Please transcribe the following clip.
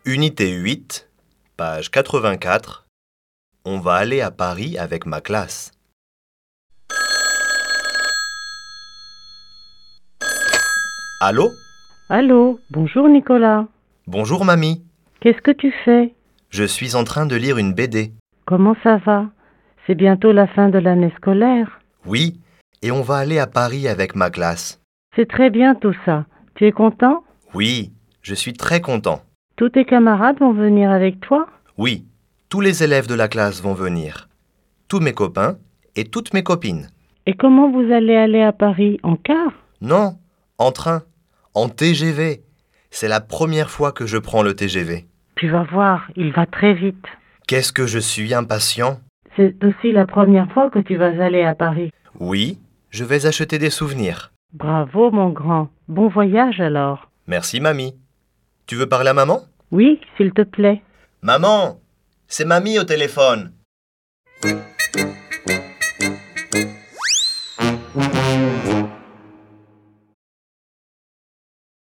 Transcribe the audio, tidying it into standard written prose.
Unité 8, page 84. On va aller à Paris avec ma classe. Allô? Allô, bonjour Nicolas. Bonjour mamie. Qu'est-ce que tu fais? Je suis en train de lire une BD. Comment ça va? C'est bientôt la fin de l'année scolaire. Oui, et on va aller à Paris avec ma classe. C'est très bien tout ça. Tu es content? Oui, je suis très content. Tous tes camarades vont venir avec toi? Oui, tous les élèves de la classe vont venir. Tous mes copains et toutes mes copines. Et comment vous allez aller à Paris? En car? Non, en train, en TGV. C'est la première fois que je prends le TGV. Tu vas voir, il va très vite. Qu'est-ce que je suis impatient. C'est aussi la première fois que tu vas aller à Paris. Oui, je vais acheter des souvenirs. Bravo mon grand. Bon voyage alors. Merci mamie. Tu veux parler à maman? Oui, s'il te plaît. Maman, c'est mamie au téléphone.